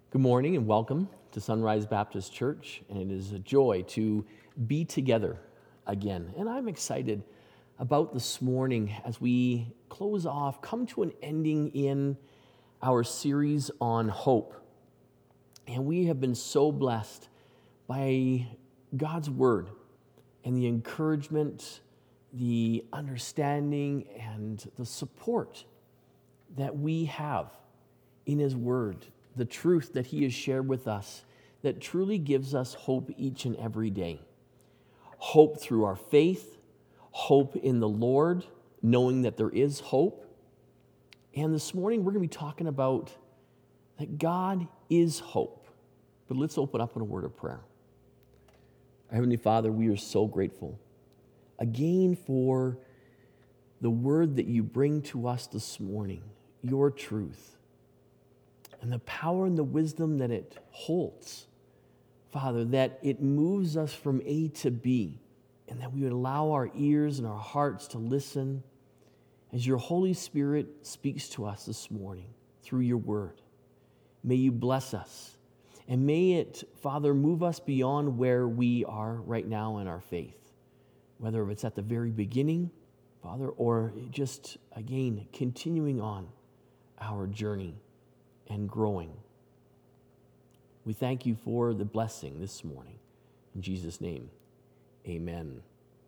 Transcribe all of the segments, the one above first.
Good morning and welcome to Sunrise Baptist Church. And it is a joy to be together again. And I'm excited about this morning as we close off, come to an ending in our series on hope. And we have been so blessed by God's word and the encouragement, the understanding, and the support that we have in His word. The truth that He has shared with us that truly gives us hope each and every day. Hope through our faith, hope in the Lord, knowing that there is hope. And this morning we're going to be talking about that God is hope. But let's open up in a word of prayer. Our Heavenly Father, we are so grateful again for the word that you bring to us this morning, your truth. And the power and the wisdom that it holds, Father, that it moves us from A to B, and that we would allow our ears and our hearts to listen as your Holy Spirit speaks to us this morning through your word. May you bless us, and may it, Father, move us beyond where we are right now in our faith, whether it's at the very beginning, Father, or just, again, continuing on our journey and growing. We thank you for the blessing this morning. In Jesus' name, amen.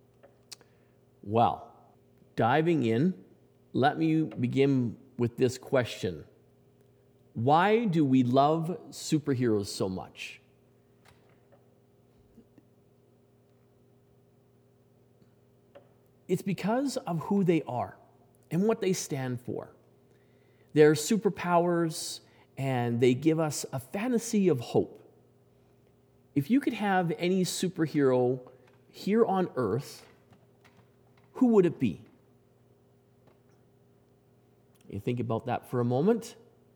Well, diving in, let me begin with this question. Why do we love superheroes so much? It's because of who they are and what they stand for. Their superpowers, and they give us a fantasy of hope. If you could have any superhero here on earth, who would it be? You think about that for a moment.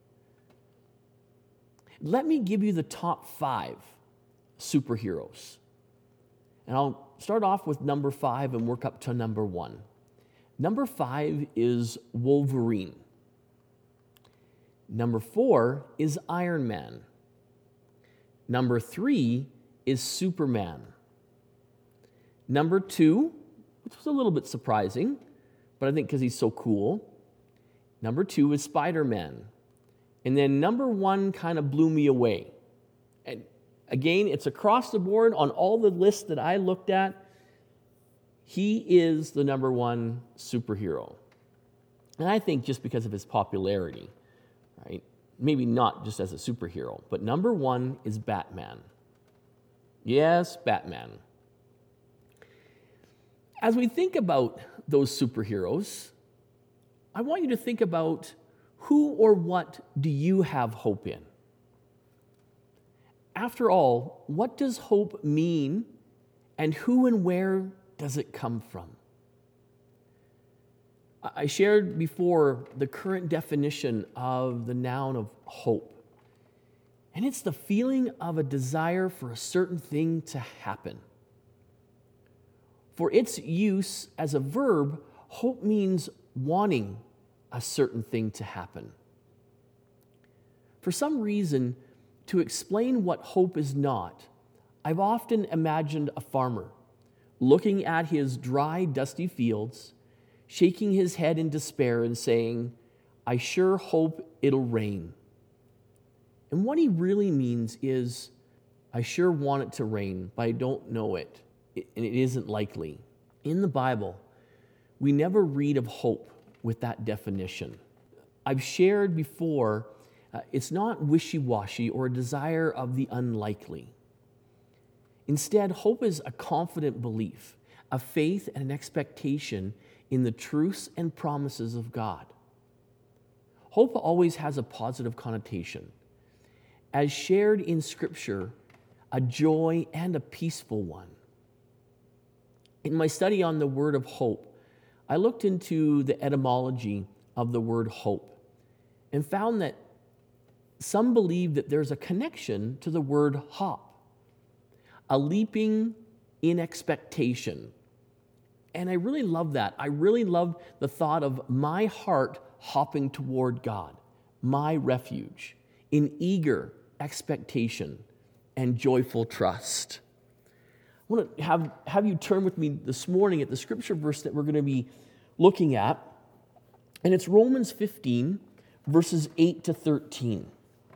Let me give you the top 5 superheroes. And I'll start off with number 5 and work up to number 1. Number 5 is Wolverine. Number 4 is Iron Man. Number 3 is Superman. Number 2, which was a little bit surprising, but I think because he's so cool. Number 2 is Spider-Man. And then number 1 kind of blew me away. And again, it's across the board on all the lists that I looked at. He is the number 1 superhero. And I think just because of his popularity. Right? Maybe not just as a superhero, but number 1 is Batman. Yes, Batman. As we think about those superheroes, I want you to think about who or what do you have hope in? After all, what does hope mean, and who and where does it come from? I shared before the current definition of the noun of hope. And it's the feeling of a desire for a certain thing to happen. For its use as a verb, hope means wanting a certain thing to happen. For some reason, to explain what hope is not, I've often imagined a farmer looking at his dry, dusty fields, shaking his head in despair and saying, "I sure hope it'll rain." And what he really means is, I sure want it to rain, but I don't know it, and it isn't likely. In the Bible, we never read of hope with that definition. I've shared before, it's not wishy-washy or a desire of the unlikely. Instead, hope is a confident belief, a faith and an expectation in the truths and promises of God. Hope always has a positive connotation. As shared in Scripture, a joy and a peaceful one. In my study on the word of hope, I looked into the etymology of the word hope and found that some believe that there's a connection to the word hop, a leaping in expectation. And I really love that. I really love the thought of my heart hopping toward God, my refuge, in eager expectation and joyful trust. I want to have you turn with me this morning at the scripture verse that we're going to be looking at, and it's Romans 15, verses 8 to 13.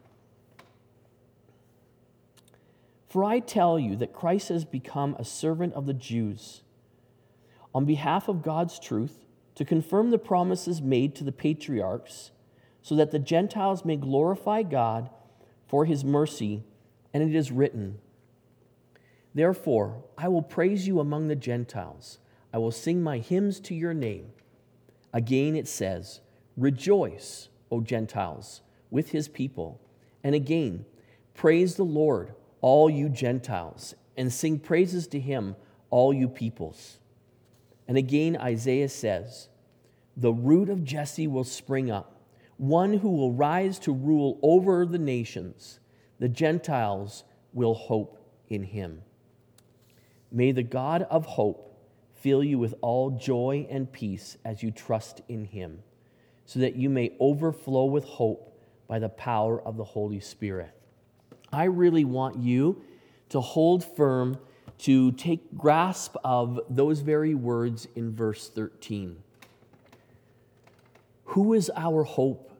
For I tell you that Christ has become a servant of the Jews on behalf of God's truth to confirm the promises made to the patriarchs, so that the Gentiles may glorify God for his mercy, and it is written, therefore, I will praise you among the Gentiles. I will sing my hymns to your name. Again it says, rejoice, O Gentiles, with his people. And again, praise the Lord, all you Gentiles, and sing praises to him, all you peoples. And again Isaiah says, the root of Jesse will spring up, one who will rise to rule over the nations. The Gentiles will hope in him. May the God of hope fill you with all joy and peace as you trust in him, so that you may overflow with hope by the power of the Holy Spirit. I really want you to hold firm, to take grasp of those very words in verse 13. Who is our hope?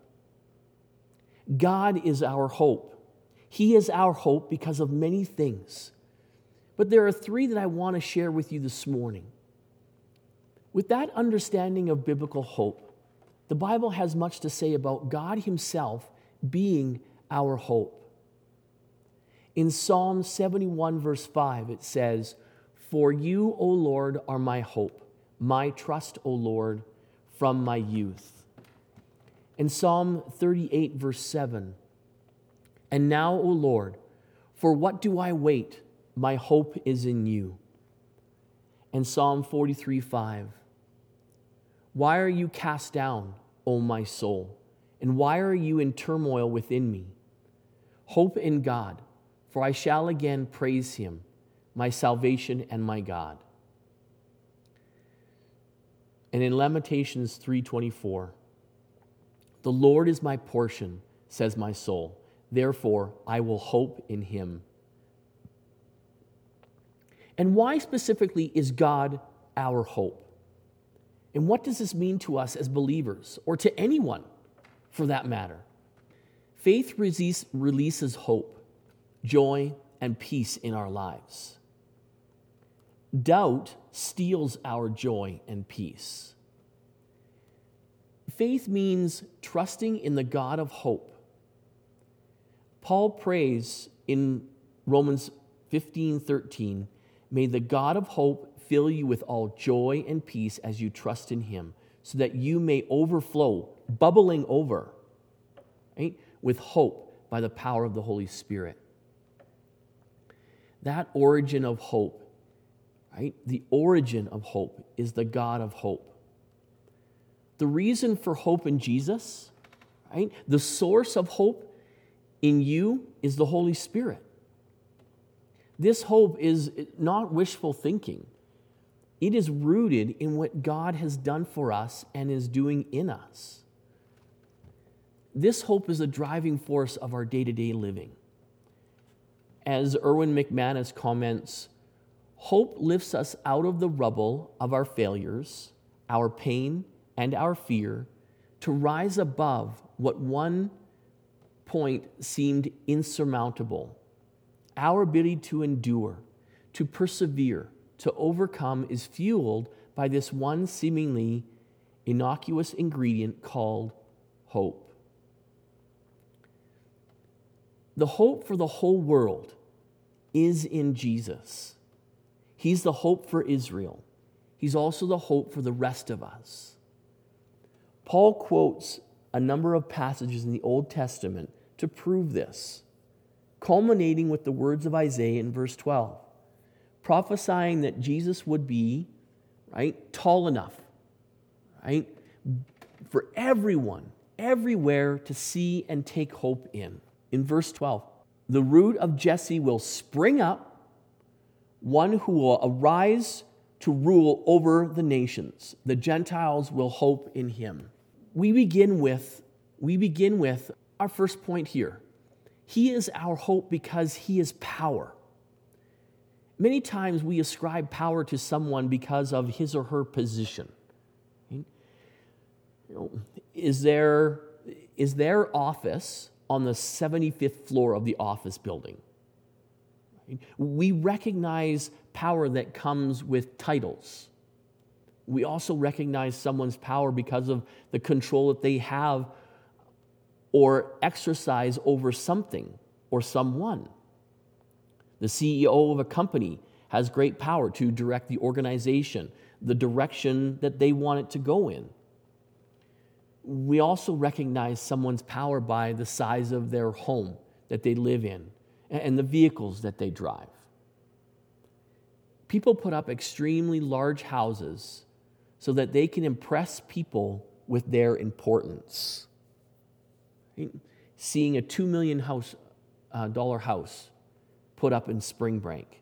God is our hope. He is our hope because of many things. But there are three that I want to share with you this morning. With that understanding of biblical hope, the Bible has much to say about God himself being our hope. In Psalm 71, verse 5, it says, for you, O Lord, are my hope, my trust, O Lord, from my youth. In Psalm 38, verse 7, and now, O Lord, for what do I wait? My hope is in you. And Psalm 43, 5, why are you cast down, O my soul? And why are you in turmoil within me? Hope in God, for I shall again praise him, my salvation and my God. And in Lamentations 3:24, the Lord is my portion, says my soul. Therefore, I will hope in him. And why specifically is God our hope? And what does this mean to us as believers, or to anyone for that matter? Faith releases hope, joy, and peace in our lives. Doubt steals our joy and peace. Faith means trusting in the God of hope. Paul prays in Romans 15:13, may the God of hope fill you with all joy and peace as you trust in him, so that you may overflow, bubbling over, right, with hope by the power of the Holy Spirit. That origin of hope, right? The origin of hope is the God of hope. The reason for hope in Jesus, right? The source of hope in you is the Holy Spirit. This hope is not wishful thinking. It is rooted in what God has done for us and is doing in us. This hope is a driving force of our day-to-day living. As Erwin McManus comments, hope lifts us out of the rubble of our failures, our pain, and our fear to rise above what one point seemed insurmountable. Our ability to endure, to persevere, to overcome is fueled by this one seemingly innocuous ingredient called hope. The hope for the whole world is in Jesus. He's the hope for Israel. He's also the hope for the rest of us. Paul quotes a number of passages in the Old Testament to prove this, culminating with the words of Isaiah in verse 12, prophesying that Jesus would be, right, tall enough, right, for everyone, everywhere to see and take hope in. In verse 12, the root of Jesse will spring up, one who will arise to rule over the nations. The Gentiles will hope in him. We begin with our first point here. He is our hope because he is power. Many times we ascribe power to someone because of his or her position. Is their office on the 75th floor of the office building? We recognize power that comes with titles. We also recognize someone's power because of the control that they have or exercise over something or someone. The CEO of a company has great power to direct the organization, the direction that they want it to go in. We also recognize someone's power by the size of their home that they live in and the vehicles that they drive. People put up extremely large houses so that they can impress people with their importance. Seeing a $2 million dollar house put up in Spring Break.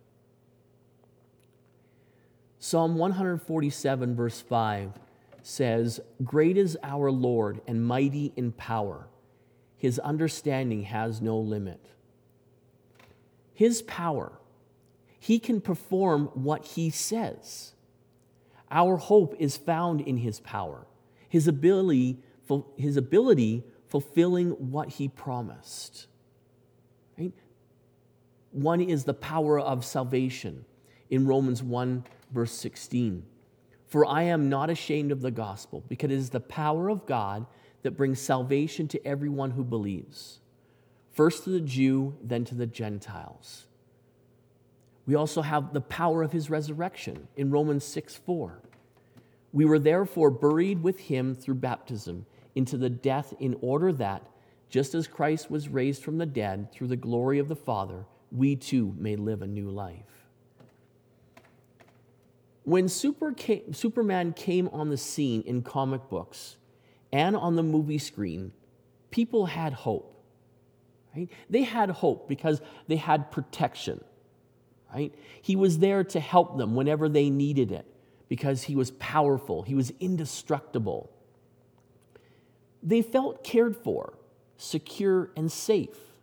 Psalm 147 verse 5 says, "Great is our Lord and mighty in power. His understanding has no limit." His power, he can perform what he says. Our hope is found in his power, his ability fulfilling what he promised. Right? One is the power of salvation in Romans 1 verse 16. "For I am not ashamed of the gospel, because it is the power of God that brings salvation to everyone who believes, first to the Jew, then to the Gentiles." We also have the power of his resurrection in Romans 6:4. "We were therefore buried with him through baptism into the death, in order that, just as Christ was raised from the dead through the glory of the Father, we too may live a new life." When Superman came on the scene in comic books and on the movie screen, people had hope. Right? They had hope because they had protection. Right? He was there to help them whenever they needed it because he was powerful. He was indestructible. They felt cared for, secure, and safe.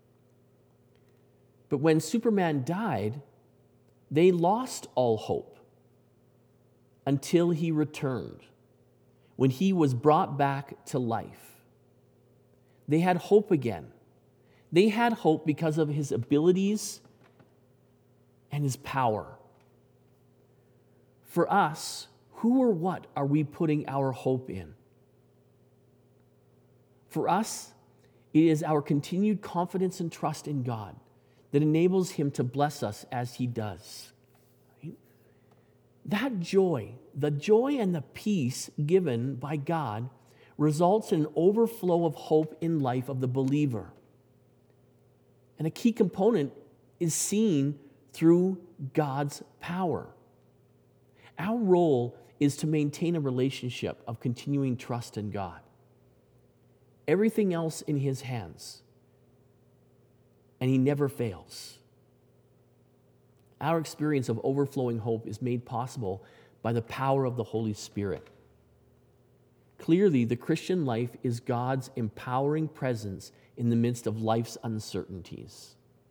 But when Superman died, they lost all hope until he returned, when he was brought back to life. They had hope again. They had hope because of his abilities and his power. For us, who or what are we putting our hope in? For us, it is our continued confidence and trust in God that enables him to bless us as he does. Right? That joy, the joy and the peace given by God, results in an overflow of hope in life of the believer. And a key component is seen through God's power. Our role is to maintain a relationship of continuing trust in God. Everything else in his hands. And he never fails. Our experience of overflowing hope is made possible by the power of the Holy Spirit. Clearly, the Christian life is God's empowering presence in the midst of life's uncertainties.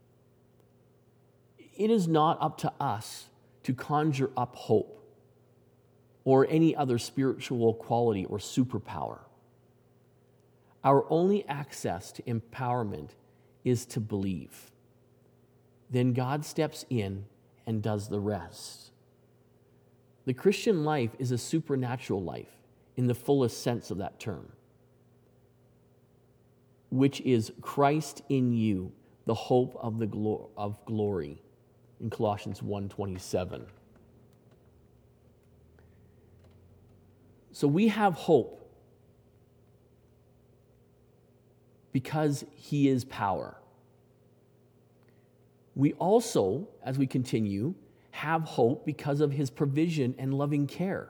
It is not up to us to conjure up hope or any other spiritual quality or superpower. Our only access to empowerment is to believe. Then God steps in and does the rest. The Christian life is a supernatural life in the fullest sense of that term, which is Christ in you, the hope of glory, in Colossians 1:27. So we have hope because he is power. We also, as we continue, have hope because of his provision and loving care.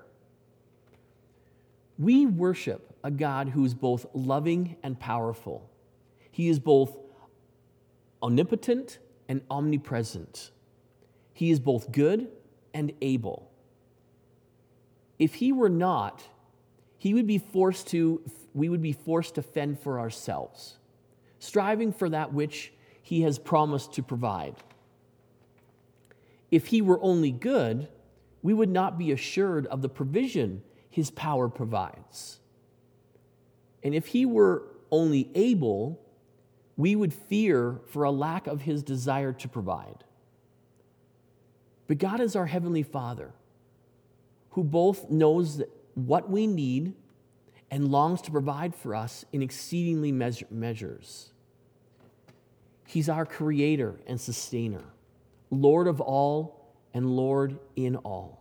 We worship a God who is both loving and powerful. He is both omnipotent and omnipresent. He is both good and able. If he were not, we would be forced to fend for ourselves. striving for that which he has promised to provide. If he were only good, we would not be assured of the provision his power provides. And if he were only able, we would fear for a lack of his desire to provide. But God is our Heavenly Father, who both knows what we need and longs to provide for us in exceedingly measures. He's our Creator and Sustainer, Lord of all and Lord in all.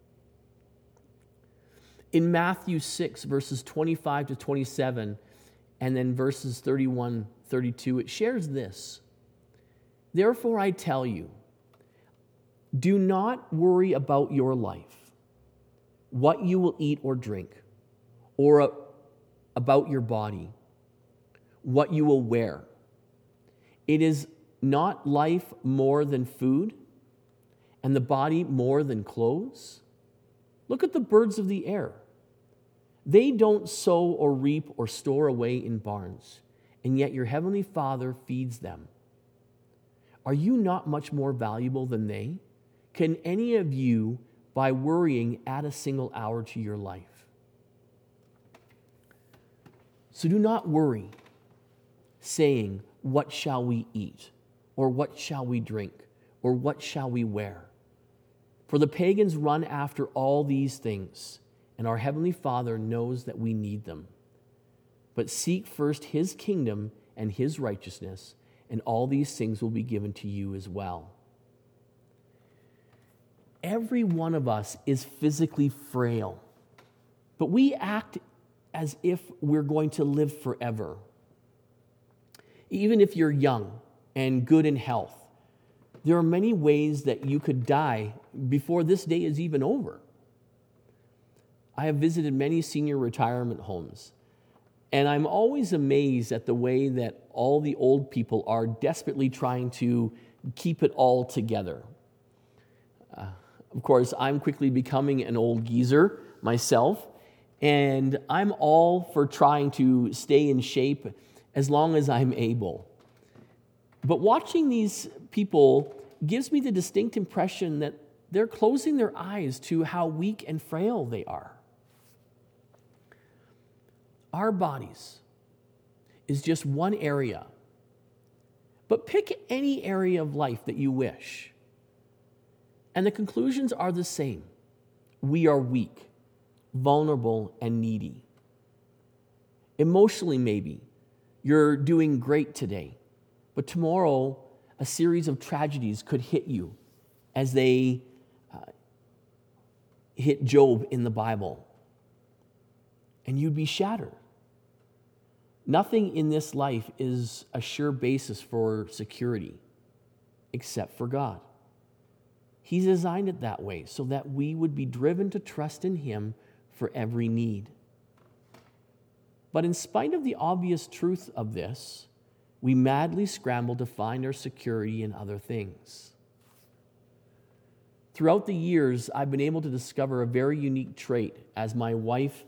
In Matthew 6, verses 25 to 27, and then verses 31, 32, it shares this. Therefore I tell you, do not worry about your life, what you will eat or drink, or about your body, what you will wear. It is not life more than food, and the body more than clothes? Look at the birds of the air. They don't sow or reap or store away in barns, and yet your heavenly Father feeds them. Are you not much more valuable than they? Can any of you, by worrying, add a single hour to your life? So do not worry, saying, what shall we eat? Or what shall we drink? Or what shall we wear? For the pagans run after all these things, and our Heavenly Father knows that we need them. But seek first His kingdom and His righteousness, and all these things will be given to you as well. Every one of us is physically frail, but we act as if we're going to live forever. Even if you're young and good in health, there are many ways that you could die before this day is even over. I have visited many senior retirement homes, and I'm always amazed at the way that all the old people are desperately trying to keep it all together. Of course, I'm quickly becoming an old geezer myself, and I'm all for trying to stay in shape as long as I'm able. But watching these people gives me the distinct impression that they're closing their eyes to how weak and frail they are. Our bodies is just one area, but pick any area of life that you wish. And the conclusions are the same. We are weak, vulnerable, and needy. Emotionally, maybe, you're doing great today, but tomorrow a series of tragedies could hit you as they hit Job in the Bible, and you'd be shattered. Nothing in this life is a sure basis for security except for God. He's designed it that way so that we would be driven to trust in Him for every need. But in spite of the obvious truth of this, we madly scramble to find our security in other things. Throughout the years, I've been able to discover a very unique trait as my wife,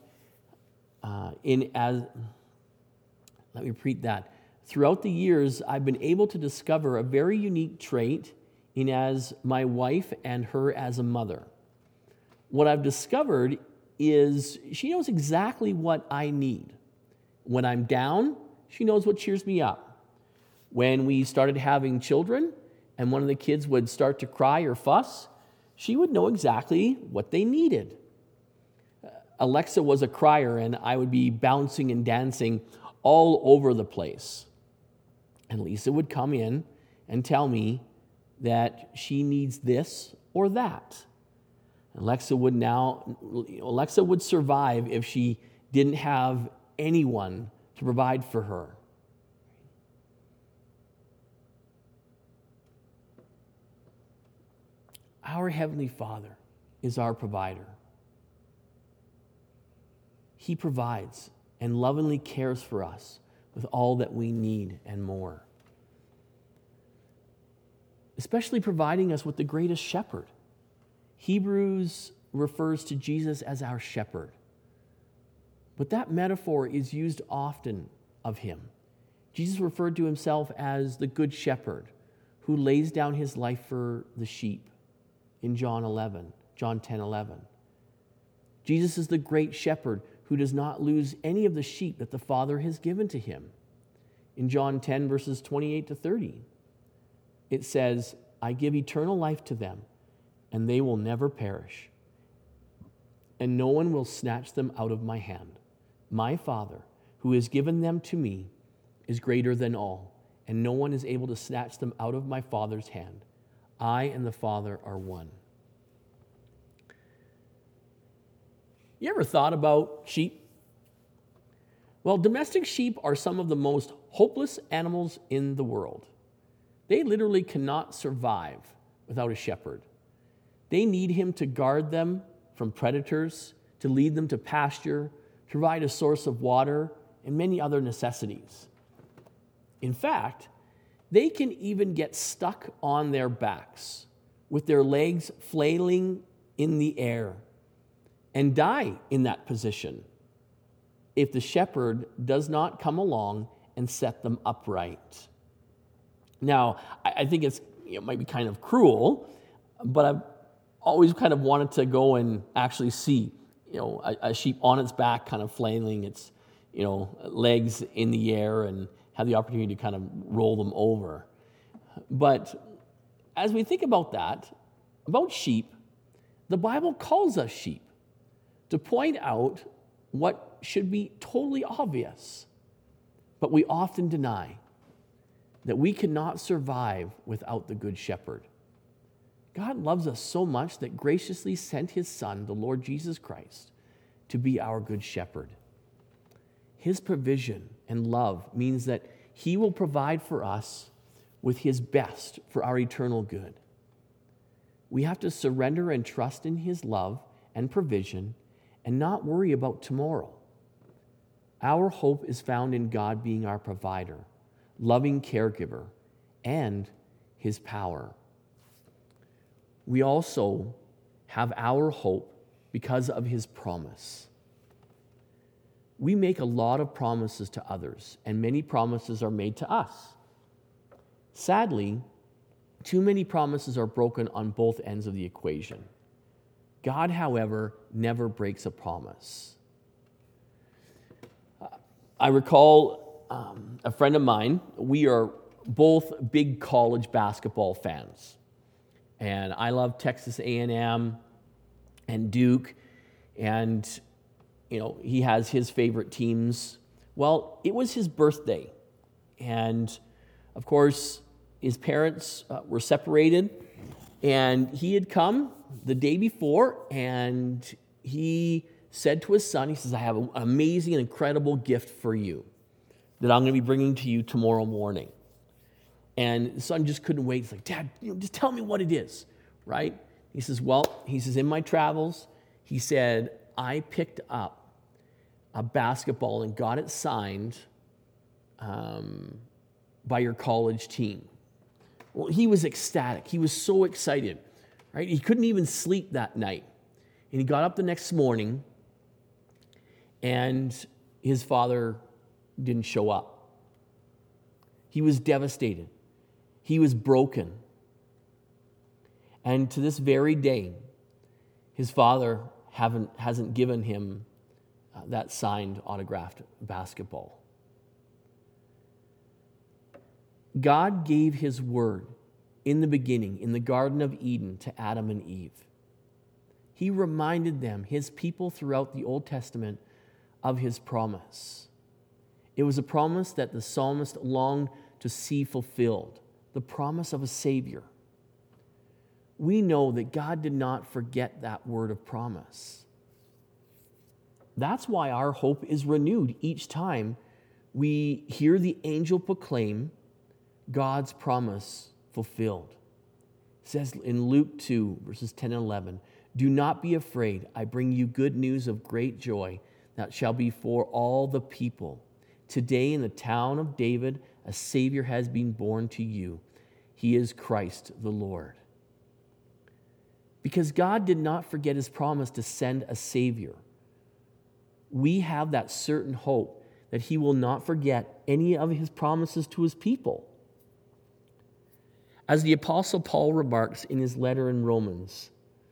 let me repeat that. Throughout the years, I've been able to discover a very unique trait in as my wife and her as a mother. What I've discovered is she knows exactly what I need. When I'm down, she knows what cheers me up. When we started having children and one of the kids would start to cry or fuss, she would know exactly what they needed. Alexa was a crier, and I would be bouncing and dancing all over the place. And Lisa would come in and tell me that she needs this or that. Alexa would survive if she didn't have anyone to provide for her. Our Heavenly Father is our provider. He provides and lovingly cares for us with all that we need and more. Especially providing us with the greatest shepherd. Hebrews refers to Jesus as our shepherd. But that metaphor is used often of Him Jesus referred to himself as the good shepherd who lays down his life for the sheep in John 10:11. Jesus is the great shepherd who does not lose any of the sheep that the Father has given to him. In John 10, verses 28 to 30, it says, I give eternal life to them, and they will never perish, and no one will snatch them out of my hand. My Father, who has given them to me, is greater than all, and no one is able to snatch them out of my Father's hand. I and the Father are one. You ever thought about sheep? Well, domestic sheep are some of the most hopeless animals in the world. They literally cannot survive without a shepherd. They need him to guard them from predators, to lead them to pasture, to provide a source of water, and many other necessities. In fact, they can even get stuck on their backs with their legs flailing in the air and die in that position if the shepherd does not come along and set them upright. Now, I think it might be kind of cruel, but I've always kind of wanted to go and actually see, a sheep on its back kind of flailing its, legs in the air and have the opportunity to kind of roll them over. But as we think about that, about sheep, the Bible calls us sheep to point out what should be totally obvious, but we often deny that we cannot survive without the Good Shepherd. God loves us so much that graciously sent his Son, the Lord Jesus Christ, to be our Good Shepherd. His provision and love means that he will provide for us with his best for our eternal good. We have to surrender and trust in his love and provision and not worry about tomorrow. Our hope is found in God being our provider, loving caregiver, and his power. We also have our hope because of his promise. We make a lot of promises to others, and many promises are made to us. Sadly, too many promises are broken on both ends of the equation. God, however, never breaks a promise. I recall a friend of mine. We are both big college basketball fans. And I love Texas A&M and Duke. And, he has his favorite teams. Well, it was his birthday. And, of course, his parents were separated. And he had come the day before, and he said to his son, he says, I have an amazing and incredible gift for you that I'm going to be bringing to you tomorrow morning. And the son just couldn't wait. He's like, Dad, just tell me what it is, right? He says, in my travels, he said, I picked up a basketball and got it signed by your college team. Well, he was ecstatic. He was so excited, right? He couldn't even sleep that night. And he got up the next morning, and his father didn't show up. He was devastated. He was broken. And to this very day, his father hasn't given him that signed, autographed basketball. God gave his word in the beginning, in the Garden of Eden, to Adam and Eve. He reminded them, his people throughout the Old Testament, of his promise. It was a promise that the psalmist longed to see fulfilled, the promise of a Savior. We know that God did not forget that word of promise. That's why our hope is renewed each time we hear the angel proclaim God's promise fulfilled. It says in Luke 2, verses 10 and 11, do not be afraid. I bring you good news of great joy that shall be for all the people. Today in the town of David, a Savior has been born to you. He is Christ the Lord. Because God did not forget his promise to send a Savior, we have that certain hope that he will not forget any of his promises to his people. As the Apostle Paul remarks in his letter in Romans,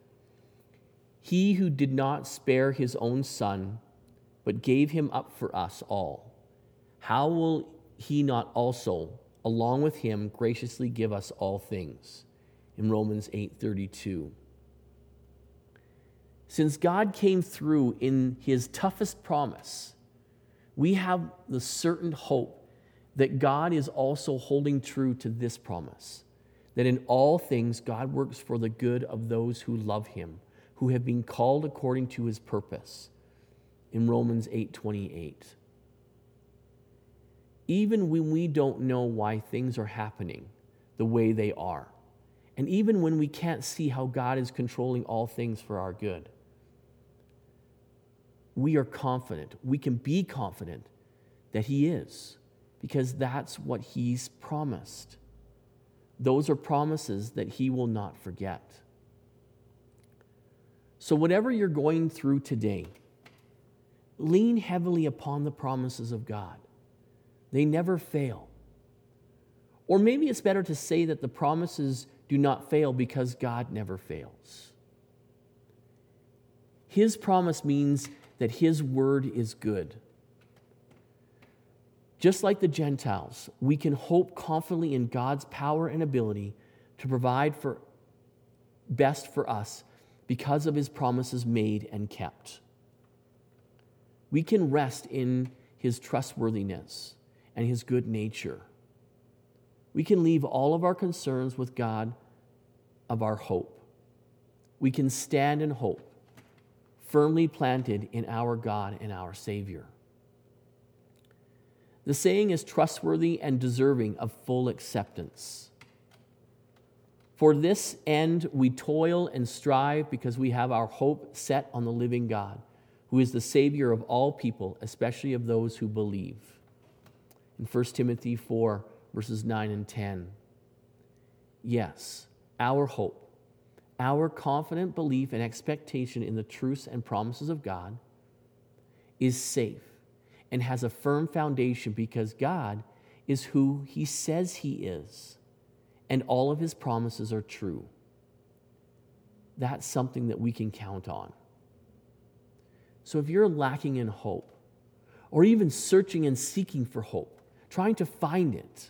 he who did not spare his own son, but gave him up for us all, how will he not also, along with him, graciously give us all things? In Romans 8:32. Since God came through in his toughest promise, we have the certain hope that God is also holding true to this promise, that in all things God works for the good of those who love him, who have been called according to his purpose. In Romans 8:28. Even when we don't know why things are happening the way they are, and even when we can't see how God is controlling all things for our good, we are confident, we can be confident that he is, because that's what he's promised. Those are promises that he will not forget. So whatever you're going through today, lean heavily upon the promises of God. They never fail. Or maybe it's better to say that the promises do not fail because God never fails. His promise means that his word is good. Just like the Gentiles, we can hope confidently in God's power and ability to provide for best for us because of his promises made and kept. We can rest in his trustworthiness and his good nature. We can leave all of our concerns with God of our hope. We can stand in hope, firmly planted in our God and our Savior. The saying is trustworthy and deserving of full acceptance. For this end we toil and strive because we have our hope set on the living God, who is the Savior of all people, especially of those who believe. In 1 Timothy 4, verses 9 and 10. Yes, our hope, our confident belief and expectation in the truths and promises of God is safe and has a firm foundation because God is who he says he is, and all of his promises are true. That's something that we can count on. So if you're lacking in hope, or even searching and seeking for hope, trying to find it,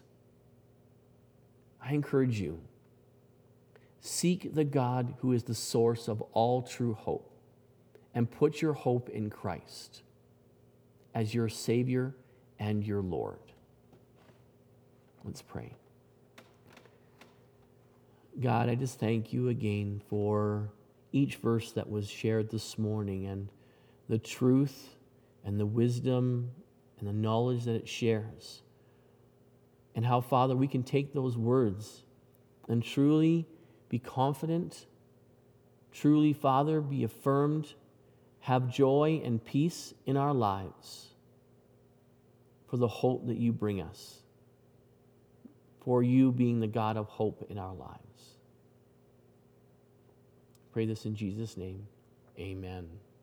I encourage you, seek the God who is the source of all true hope, and put your hope in Christ as your Savior and your Lord. Let's pray. God, I just thank you again for each verse that was shared this morning and the truth and the wisdom and the knowledge that it shares. And how, Father, we can take those words and truly be confident, truly, Father, be affirmed, have joy and peace in our lives for the hope that you bring us, for you being the God of hope in our lives. Pray this in Jesus' name. Amen.